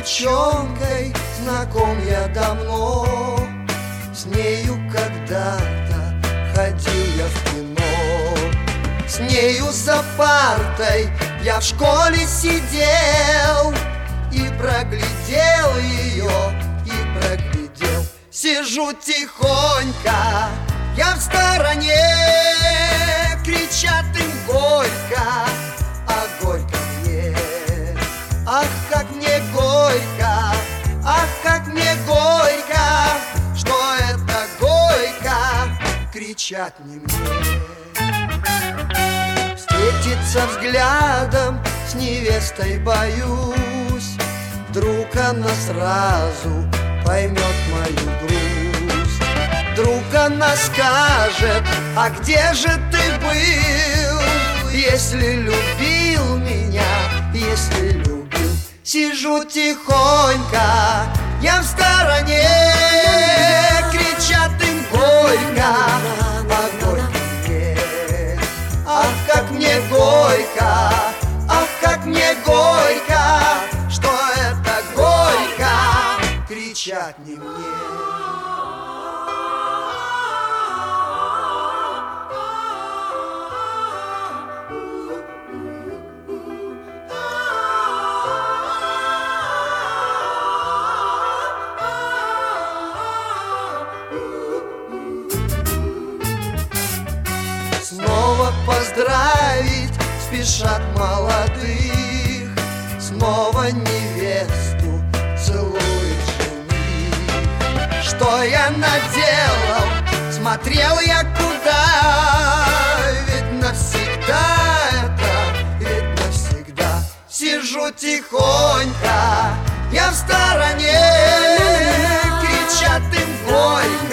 девчонкой знаком я давно. С нею когда-то ходил я в кино. С нею за партой я в школе сидел и проглядел ее, и проглядел. Сижу тихонько, я в стороне, кричат им горько, а горько мне. Ах, как мне горько, ах, как мне горько, что это горько, кричат не мне. Встретиться взглядом с невестой боюсь, вдруг она сразу поймет мою грусть. Вдруг она скажет: а где же ты был, если любил меня, если любил. Сижу тихонько, я в стороне, кричат им горько, а горько мне. Ах, как мне горько, ах, как мне горько, что это горько, кричат не мне. Снова поздравить спешат молодых, снова невесту целует жених. Что я наделал, смотрел я куда, ведь навсегда это, ведь навсегда. Сижу тихонько, я в стороне, кричат им горько,